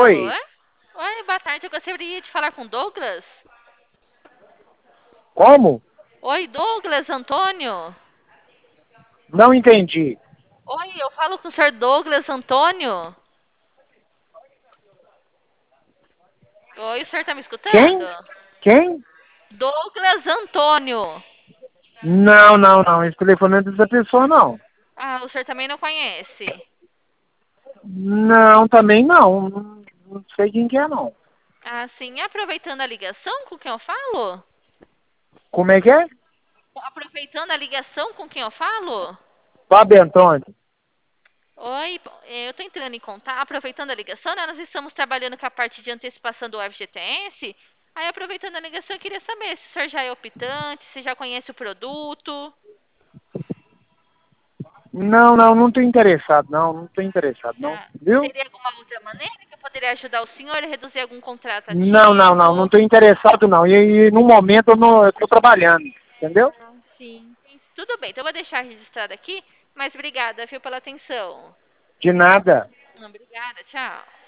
Oi, Alô? Oi, boa tarde. Eu gostaria de falar com Douglas. como? Oi, Douglas Antônio. Não entendi. Oi, eu falo com o senhor Douglas Antônio. Oi, o senhor tá me escutando? Quem? Quem? Douglas Antônio. Não, não, não. Esse telefone não é dessa pessoa, não. Ah, o senhor também não conhece. Não, também não. Não sei quem que é, não. Ah, sim. Aproveitando a ligação com quem eu falo? Como é que é? Aproveitando a ligação com quem eu falo? Fábio Antônio. Oi, eu tô entrando em contato, aproveitando a ligação, né? Nós estamos trabalhando com a parte de antecipação do FGTS. Aí, aproveitando a ligação, eu queria saber se o senhor já é optante, se já conhece o produto. Não, não, não tô interessado, não. Não tô interessado, não. Ah, Viu? teria alguma outra maneira que eu poderia ajudar o senhor a reduzir algum contrato Não, não, não. Não ativo? tô interessado, não. E no momento eu tô trabalhando. Entendeu? Ah, sim. Tudo bem, então eu vou deixar registrado aqui, mas obrigada, viu, pela atenção. De nada. Obrigada, tchau.